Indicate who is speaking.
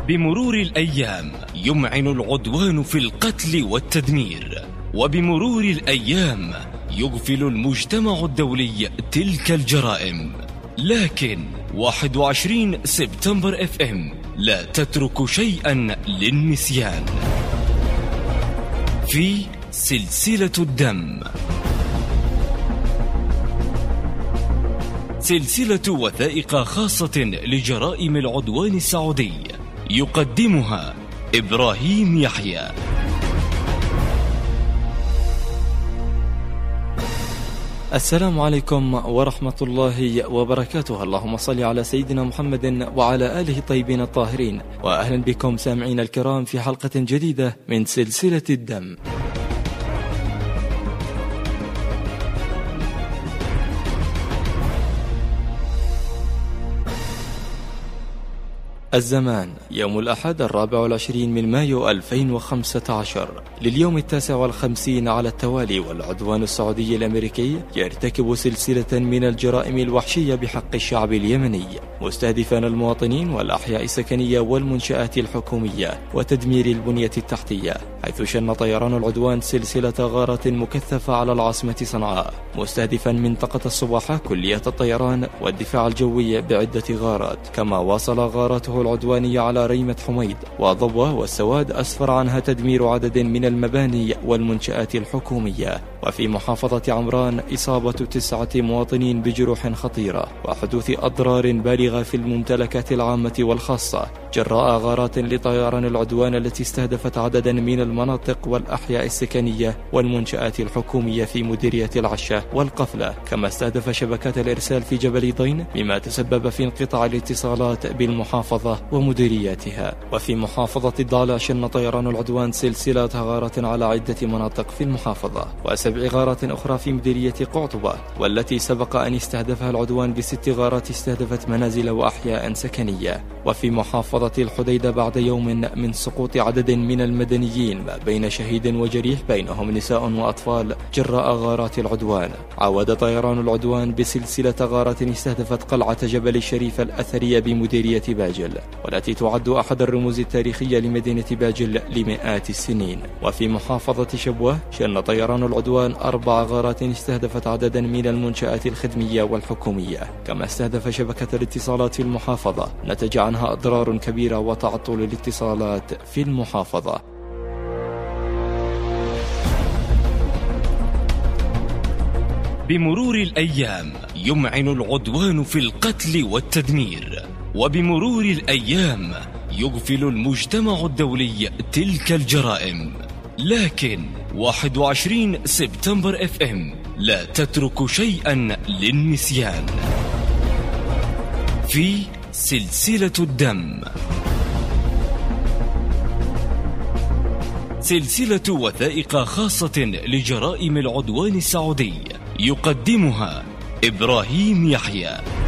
Speaker 1: بمرور الأيام يمعن العدوان في القتل والتدمير، وبمرور الأيام يغفل المجتمع الدولي تلك الجرائم. لكن 21 سبتمبر FM لا تترك شيئا للنسيان. في سلسلة الدم، سلسلة وثائق خاصة لجرائم العدوان السعودي، يقدمها إبراهيم يحيى.
Speaker 2: السلام عليكم ورحمة الله وبركاته. اللهم صل على سيدنا محمد وعلى آله الطيبين الطاهرين، وأهلا بكم سامعين الكرام في حلقة جديدة من سلسلة الدم. الزمان يوم الأحد 24 من مايو 2015 لليوم 59 على التوالي، والعدوان السعودي الأمريكي يرتكب سلسلة من الجرائم الوحشية بحق الشعب اليمني، مستهدفا المواطنين والأحياء السكنية والمنشآت الحكومية وتدمير البنية التحتية، حيث شن طيران العدوان سلسلة غارات مكثفة على العاصمة صنعاء، مستهدفا منطقة الصباحة كلية الطيران والدفاع الجوي بعدة غارات. كما واصل غاراته العدوانية على ريمة حميد وضبوة والسواد، أسفر عنها تدمير عدد من المباني والمنشآت الحكومية. وفي محافظة عمران إصابة 9 مواطنين بجروح خطيرة وحدوث أضرار بالغة في الممتلكات العامة والخاصة جراء غارات لطيران العدوان التي استهدفت عددا من المناطق والأحياء السكنية والمنشآت الحكومية في مديرية العشة والقفلة. كما استهدف شبكات الإرسال في جبل ضين، مما تسبب في انقطاع الاتصالات بالمحافظة ومديرياتها. وفي محافظة الضالع شن طيران العدوان سلسلة غارات على عدة مناطق في المحافظة، و7 غارات أخرى في مديرية قعطبة، والتي سبق أن استهدفها العدوان ب6 غارات استهدفت منازل وأحياء سكنية. وفي محافظة الحديدة بعد يوم من سقوط عدد من المدنيين ما بين شهيد وجريح بينهم نساء وأطفال جراء غارات العدوان، عاود طيران العدوان بسلسلة غارات استهدفت قلعة جبل الشريف الأثرية بمديرية باجل، والتي تعد أحد الرموز التاريخية لمدينة باجل لمئات السنين. وفي محافظة شبوة شن طيران العدوان 4 غارات استهدفت عددا من المنشآت الخدمية والحكومية. كما استهدف شبكة الاتصالات في المحافظة، نتج عنها أضرار كبيرة وتعطل الاتصالات في المحافظة.
Speaker 1: بمرور الأيام يمعن العدوان في القتل والتدمير، وبمرور الأيام يغفل المجتمع الدولي تلك الجرائم. لكن 21 سبتمبر FM لا تترك شيئا للنسيان. في سلسلة الدم، سلسلة وثائق خاصة لجرائم العدوان السعودي، يقدمها إبراهيم يحيى.